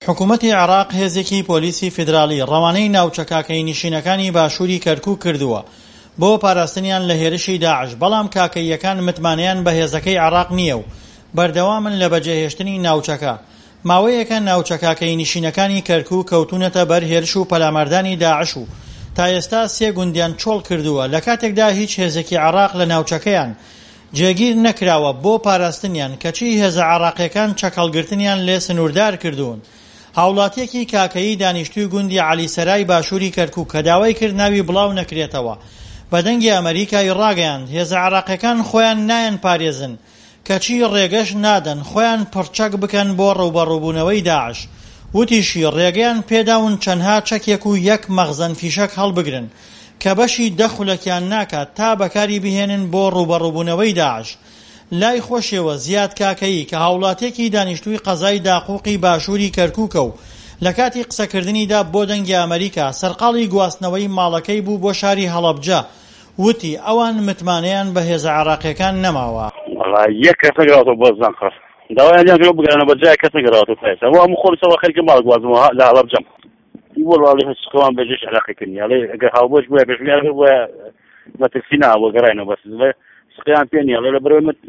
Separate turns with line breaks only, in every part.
حکوومەتی عێراق هێزێکی پۆلیسی فیدراڵی ڕەوانەی ناوچەکاکەی نشینەکانی باشووری کەرکووک کردووە بۆ پاراستنیان لە هێرشی داعش، بەڵام کاکەیەکان متمانەیان بە هێزەکەی عێراق نییە و بەردەوامن لە بەجێهێشتنی ناوچەکە. ماوەیەکە ناوچەکاکەی نشینەکانی کەرکووک کەوتونەتە بەر هێرش و پەلامەردانی داعش و تا ئێستا 3 گوندیان چۆڵ کردووە، لە کاتێکدا هیچ هێزێکی عێراق لە ناوچەکەیان جێگیر نەکراوە بۆ پاراستنیان، کەچی هێزە عێراقیەکان چەکەڵگرتنیان لێ سنووردار کردوون. هاوڵاتیەکی کاکەیی دانیشتووی گوندی عەلیسەرای باشووری کەرکووک کە داوای کرد ناوی بڵاو نەکرێتەوە بە دەنگی ئەمریکای ڕاگەیاند هێزە عێراقیەکان خۆیان نایەن پارێزن، کەچی ڕێگەش نادەن خۆیان پڕچەک بکەن بۆ ڕووبەڕووبوونەوەی داعش. وتیشی ڕێگەیان پێداون چەندها چەکێک و 1 مەخزەن فیشەک هەڵبگرن کە بەشی دەخولەکیان ناکات تا بەکاری بهێنن بۆ ڕووبەڕووبوونەوەی داعش. لای خۆشیەوە زیاد کاکەیی کە هاوڵاتێکی دانیشتووی قەزای داقووقی باشووری کەرکووکە و لە کاتی قسەکردنیدا بۆ دەنگی ئەمریکا سەرقاڵی گواستنەوەی ماڵەکەی بوو بۆ شاری هەڵەبجە، وتی ئەوان متمانەیان بە هێزە عێراقیەکان نەماوە.
یەک کەس نەگەڕاتەوە بۆ زانقەر، داوایان کرد بگەڕێنە بەجای کەس نەگەڕاتەوە پێش ئەوە هەموو خۆمسەوە خەڵکی ماڵ گوازمەوە لە هەڵەبجەم. والله سخوان بجيش علاقة كني عليه هاوبوش بويا بشمير هو متفسينا وقرينا بس سقيان بيني على برا مت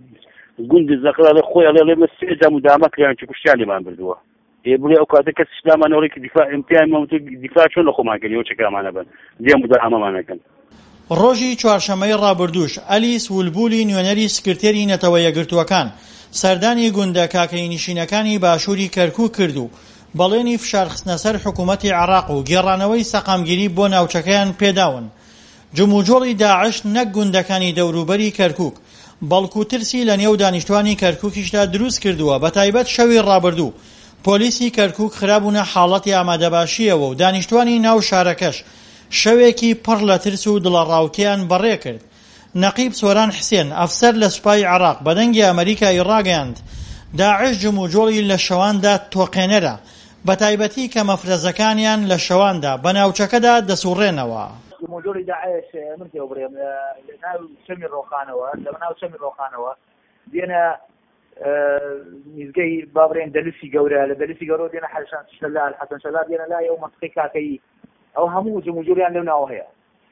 جند الزكرة على خوي على لما السيدة مدامك يعني شو كشيء ما بردوه يقولي أوقات كسر ما نوريك دفاع امتحان ما دفاع شو نخو ما كني وش كلام أنا بن دي مدامة ما نكن.
ڕۆژی چوارشەمەی ڕابردووش ئەلیس ولبولی نوێنەری سکرتێری نەتەوە یەکگرتووەکان سەردانی گوندە کاکەی نشینەکانی باشووری کەرکووک کردو، بەڵێنی فشارخستنە سەر حکوومەتی عێراق و گێڕانەوەی سەقامگیری بۆ ناوچەکەیان پێداون. جموجۆڵی داعش نەک گوندەکانی دەوروبەری کەرکووک بەڵکو ترسی لە نێو دانیشتوانی کەرکووکیشدا دروست کردووە. بەتایبەت شەوی ڕابردوو پۆلیسی کەرکووک خرابوونە حاڵەتی ئامادەباشیەوە و دانیشتوانی ناو شارەکەش شەوێکی پڕ لە ترس و دڵەڕاوتیان بەڕێ کرد. نەقیب سۆران حسێن ئەفسەر لە سوپای عێراق بە دەنگی ئەمریکای ڕاگەیاند داعش جموجۆڵی لە شەواندا تۆقێنەرە، بەتایبەتی کە مەفرەزەکانیان لە شەواندا بە ناوچەکەدا دەسوڕێنەوە.
جموجۆڵی داعش من پێ بڕێم لە ناو شەمی ڕۆخانەوە لە ناو شەمی ڕۆخانەوە دێنە میزگەی بابڕێن دەلوسی گەورە، لە دەلوسی گەورە دێنە حەسەن شەلال دێنە لای ئەو مەنطقەی کاکەیی، ئەو هەموو جموجۆڵیان لەو ناوە هەیە.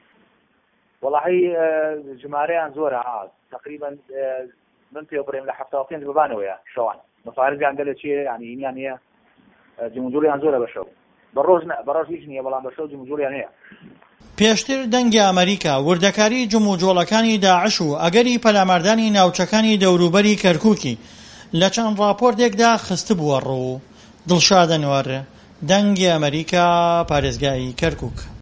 وەڵاهی ژمارەیان زۆرە، تقریبا من پێ بڕێم لە 75 ببانەوەیە شەوان مەفارزیان گەلە چیە یعنی هینیان هەیە جموجۆڵیان زۆرە بەشەو، بەڕۆژ هیچ نییە بەڵام بەشەو جموجۆڵیان هەیە.
پێشتر دەنگی ئەمریکا وردەکاری جموجۆڵەکانی داعش و ئەگەری پەلامەردانی ناوچەکانی دەوروبەری کەرکووکی لە چەند ڕاپۆرتێکدا خستبووە ڕوو. دڵشاد ئەنوەر، دەنگی ئەمریکا، پارێزگای کەرکووک.